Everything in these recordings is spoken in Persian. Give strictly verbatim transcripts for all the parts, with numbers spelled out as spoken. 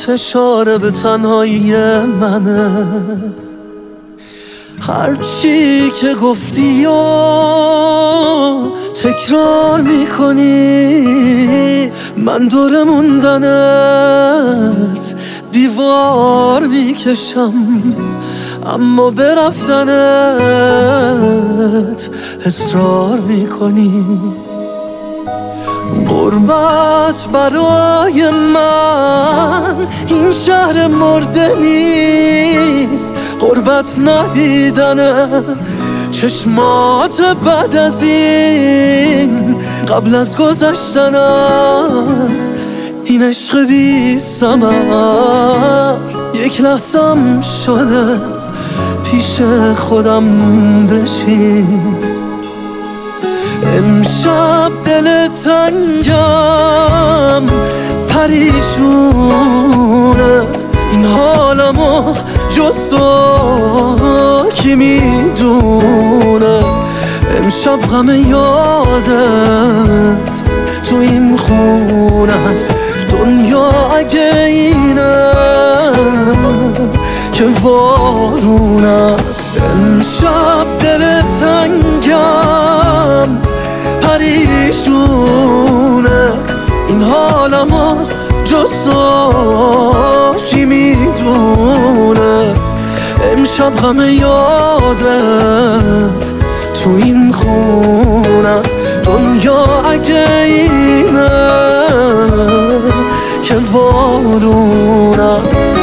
موهات اشاره به تنهایی منه. هرچی که گفتی و تکرار میکنی، من دور موندنت دیوار میکشم، اما به رفتنت اصرار میکنی. غربت برای من این شهر مرده نیست، غربت ندیدنه چشمات بعد از این قبل از گذشتن است. این عشق بی ثمر یک لحظم شده پیش خودم بشین. امشب دل تنگم پریشونه، این حالمو جز تو کی میدونه. امشب غم یادت تو این خونه است، دنیا اگه اینه که وارون است. امشب دل تنگم پریشونه، این حالمو جز تو کی میدونه. امشب غم یادت تو این خونه است، دنیا اگه اینه که وارون است.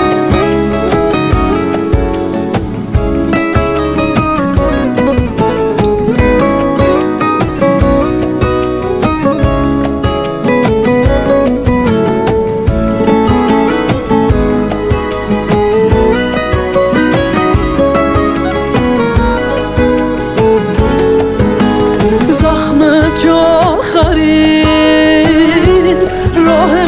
راه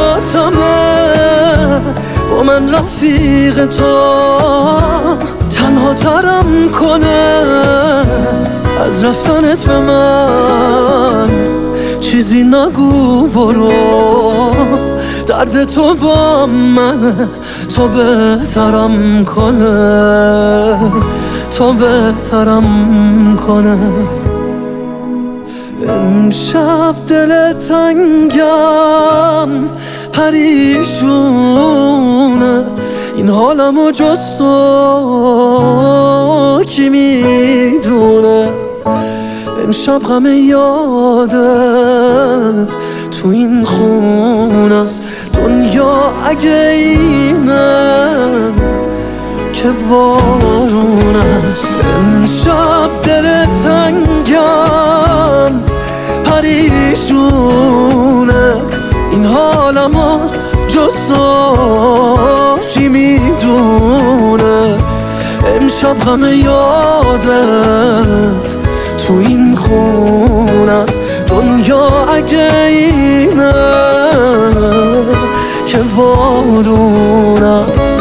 نجاتمه با من رفیق تو تنها ترم کنه. از رفتنت به من چیزی نگو، برو درد تو با من تو بهترم کنه، تو بهترم کنه. امشب دل تنگم پریشونه، این حالمو جز تو کی میدونه. امشب غم یادت تو این خونه است، دنیا اگه اینه که وارون است. امشب دل تنگم پریشونه، این حالمو جز تو کی میدونه. امشب غم یادت تو این خونه است، دنیا اگه اینه که وارون است.